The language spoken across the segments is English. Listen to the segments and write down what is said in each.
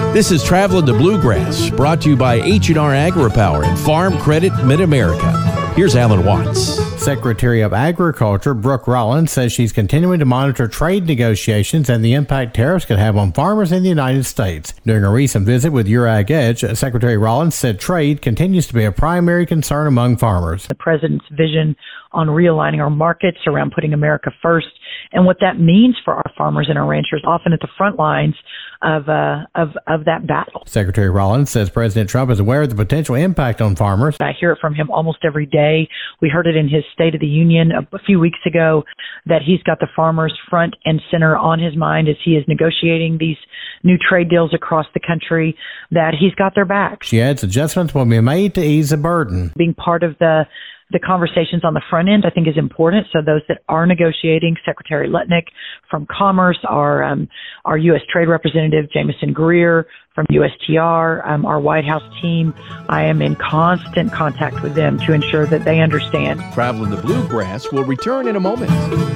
This is Traveling the Bluegrass, brought to you by H&R AgriPower and Farm Credit Mid-America. Here's Alan Watts. Secretary of Agriculture Brooke Rollins says she's continuing to monitor trade negotiations and the impact tariffs could have on farmers in the United States. During a recent visit with UrAgEdge, Secretary Rollins said trade continues to be a primary concern among farmers. The president's vision on realigning our markets around putting America first and what that means for our farmers and our ranchers, often at the front lines of that battle. Secretary Rollins says President Trump is aware of the potential impact on farmers. I hear it from him almost every day. We heard it in his State of the Union a few weeks ago that he's got the farmers front and center on his mind as he is negotiating these new trade deals across the country, that he's got their back. She adds adjustments will be made to ease the burden. Being part of the conversations on the front end, I think, is important. So those that are negotiating, Secretary Lutnick from Commerce, our U.S. Trade Representative Jameson Greer from USTR, our White House team, I am in constant contact with them to ensure that they understand. Traveling the Bluegrass will return in a moment.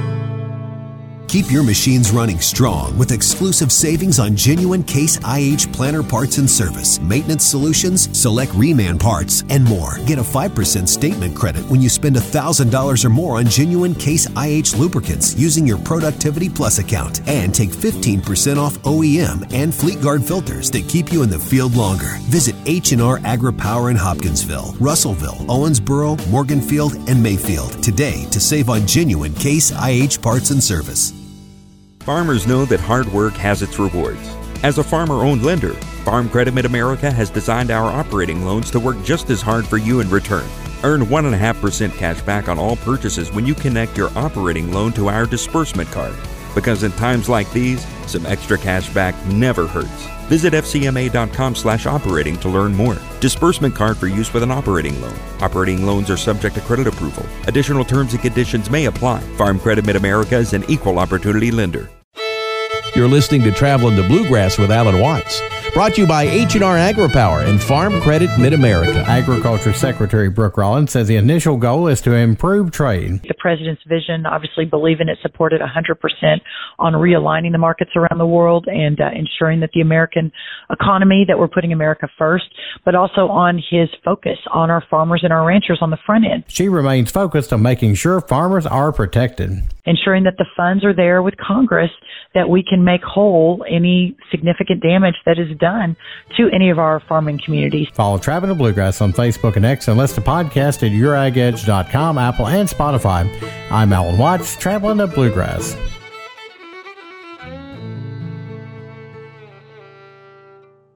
Keep your machines running strong with exclusive savings on genuine Case IH planter parts and service, maintenance solutions, select reman parts, and more. Get a 5% statement credit when you spend $1,000 or more on genuine Case IH lubricants using your Productivity Plus account. And take 15% off OEM and FleetGuard filters that keep you in the field longer. Visit H&R AgriPower in Hopkinsville, Russellville, Owensboro, Morganfield, and Mayfield today to save on genuine Case IH parts and service. Farmers know that hard work has its rewards. As a farmer-owned lender, Farm Credit Mid-America has designed our operating loans to work just as hard for you in return. Earn 1.5% cash back on all purchases when you connect your operating loan to our disbursement card. Because in times like these, some extra cash back never hurts. Visit fcma.com/operating to learn more. Disbursement card for use with an operating loan. Operating loans are subject to credit approval. Additional terms and conditions may apply. Farm Credit Mid-America is an equal opportunity lender. You're listening to Traveling the Bluegrass with Alan Watts, brought to you by H&R AgriPower and Farm Credit Mid-America. Agriculture Secretary Brooke Rollins says the initial goal is to improve trade. The president's vision, obviously believe in it, supported 100% on realigning the markets around the world and ensuring that the American economy, that we're putting America first, but also on his focus on our farmers and our ranchers on the front end. She remains focused on making sure farmers are protected. Ensuring that the funds are there with Congress, that we can make whole any significant damage that is done to any of our farming communities. Follow Traveling the Bluegrass on Facebook and X and listen to podcasts at uragedge.com, Apple, and Spotify. I'm Alan Watts, Traveling the Bluegrass.